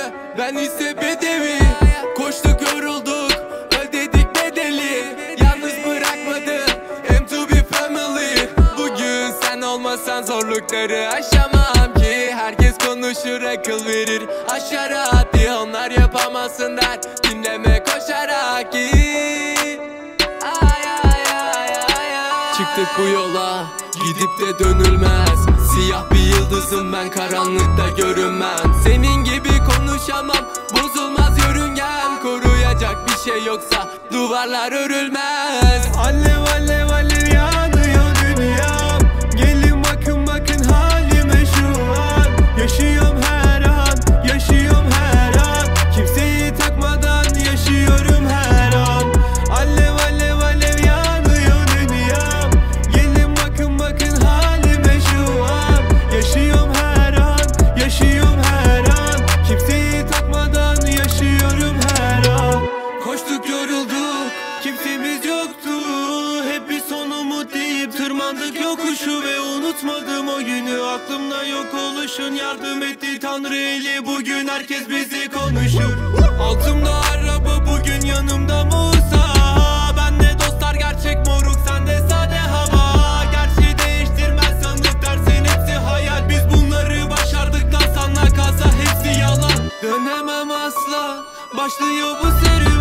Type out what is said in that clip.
ben ise bedevi. Koştuk yorulduk, ödedik bedeli. Yalnız bırakmadı M2B family. Bugün sen olmasan zorlukları aşamam ki. Herkes konuşur, akıl verir aşağı hadi. Onlar yapamazsın der, dinleme koşarak git. Çıktık bu yola, gidip de dönülmez. Siyah bir yıldızım ben, karanlıkta görünmem. Senin gibi konuşamam, bozulmaz yörüngen. Koruyacak bir şey yoksa duvarlar örülmez. Alev alev alev yanıyor dünyam. Gelin bakın bakın halime şu an. Yaşıyorum her an, yaşıyorum her an. Kimseyi takmadan yaşıyorum her an. Alev alev alev yanıyor dünyam. Gelin bakın bakın halime şu an. Yaşıyorum her an, yaşıyorum her an. Kimseyi takmadan yaşıyorum her an. Koştuk yorulduk, kimsemiz yoktu. Hep bir son umut deyip tırmandık yokuşu. Ve unutmadım o günü, aklımda yok oluşun. Yardım etti Tanrı eli, bugün herkes bizi konuşur. Altımda araba, bugün yanımda Musa. Bende dostlar gerçek moruk, sende sade hava. Gerçeği değiştirmez sandık dersin, hepsi hayal. Biz bunları başardık da sana kalsa hepsi yalan. Dönemem asla, başlıyor bu serüven.